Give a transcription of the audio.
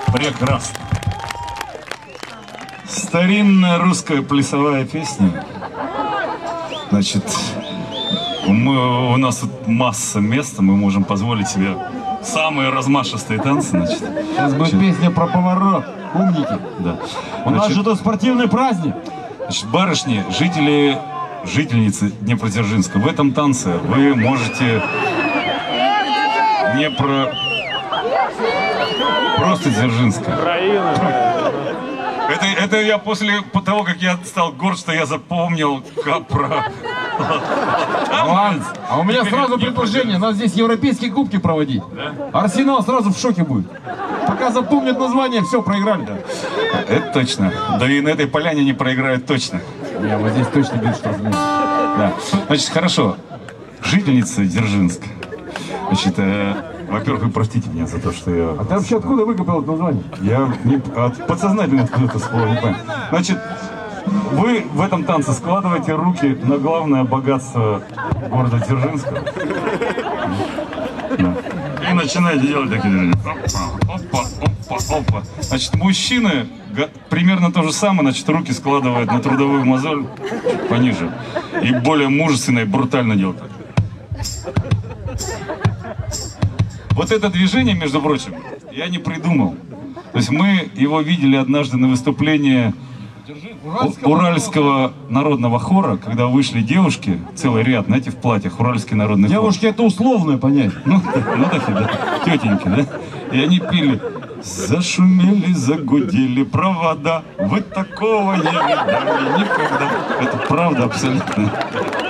Прекрасно. Старинная русская плясовая песня. Значит, у нас тут масса места, мы можем позволить себе самые размашистые танцы. Значит. Сейчас будет песня про поворот. Умники. Да. У нас же тут спортивный праздник. Значит, барышни, жительницы Днепродзержинска, в этом танце вы можете не про... Просто Дзержинска. Это я после того, как я стал горд, что я запомнил про... А у меня сразу предложение, надо здесь европейские кубки проводить. Да? Арсенал сразу в шоке будет. Пока запомнят название, все, проиграли. Да. Это точно. Да и на этой поляне не проиграют точно. Не, вот здесь точно будет что-то. Да. Значит, хорошо. Жительница Дзержинска. Значит, во-первых, вы простите меня за то, что я... А ты вообще откуда выкопал это название? Я подсознательно откуда-то слово не понял. Значит, вы в этом танце складываете руки на главное богатство города Дзержинска. Да. И начинаете делать такие движения. Опа, опа, опа, опа. Значит, мужчины примерно то же самое, значит, руки складывают на трудовую мозоль пониже. И более мужественно и брутально делают. Вот это движение, между прочим, я не придумал. То есть мы его видели однажды на выступлении Уральского народного хора, когда вышли девушки, целый ряд, знаете, в платьях, Уральский народный хор. Девушки, это условное понятие. Ну такие, да, тетеньки, да. И они пили: зашумели, загудели провода, вы такого не видали никогда. Это правда абсолютно.